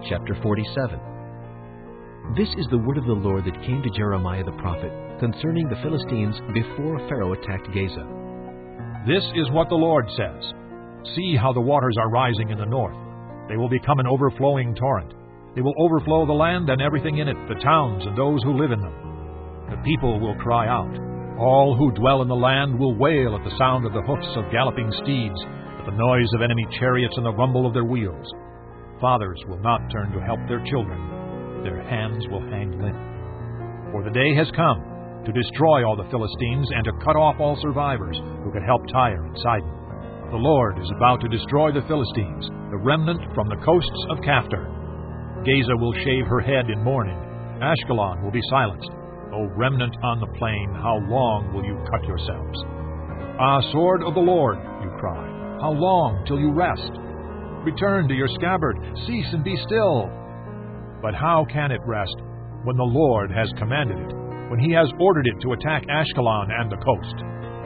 Chapter 47. This is the word of the Lord that came to Jeremiah the prophet concerning the Philistines before Pharaoh attacked Gaza. This is what the Lord says. See how the waters are rising in the north. They will become an overflowing torrent. They will overflow the land and everything in it, the towns and those who live in them. The people will cry out. All who dwell in the land will wail at the sound of the hoofs of galloping steeds, at the noise of enemy chariots and the rumble of their wheels. Fathers will not turn to help their children. Their hands will hang limp. For the day has come to destroy all the Philistines and to cut off all survivors who could help Tyre and Sidon. The Lord is about to destroy the Philistines, the remnant from the coasts of Caphtor. Gaza will shave her head in mourning. Ashkelon will be silenced. O remnant on the plain, how long will you cut yourselves? Ah, sword of the Lord, you cry, how long till you rest? Return to your scabbard, cease and be still. But how can it rest when the Lord has commanded it, when he has ordered it to attack Ashkelon and the coast?